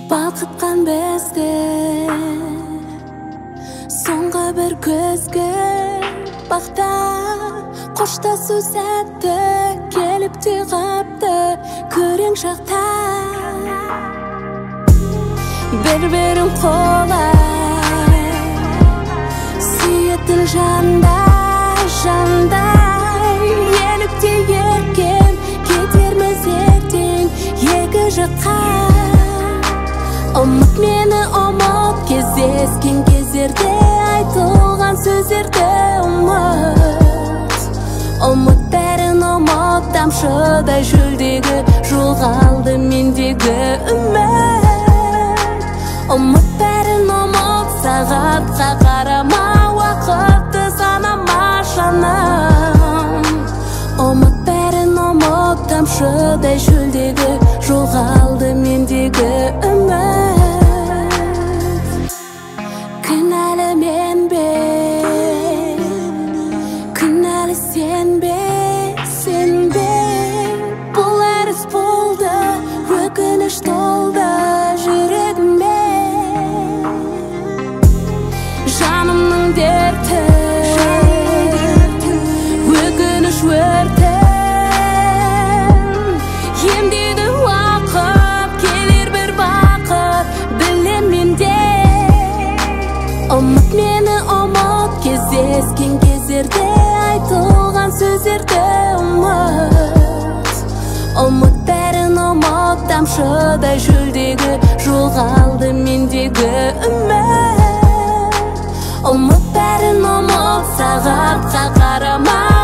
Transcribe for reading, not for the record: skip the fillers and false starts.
Балқытқан бізді соңғы бір көзге бақта қоштасу сәтті келіп те қапты көрең шақта бір-бірін қолай сүйетін жандай еліп те еркен кетерміз ертең екі жаққа ұмыт мені ұмыт кездескен кездерде айтылған сөздерді ұмыт бәрін ұмыт тамшыдай шөлдегі жоғалды мендегі үміт ұмыт бәрін ұмыт сағатқа қарама уақытты санама жаным ұмыт бәрін ұмыт тамшыдай шөлдегі жоғалды мендегі үміт кінәлі мен бе кінәлі сен бе бұл әріс болды өкініш толды жүрегіме жанымның дерті өкініш өрті емдейді уақыт келер бір бақыт білем менде ұмыт мені ұмыт кездескен кездерде айтылған сөздерді ұмыт бәрін ұмыт тамшыдай шөлдегі жоғалды мендегі үміт ұмыт бәрін ұмыт сағатқа қарама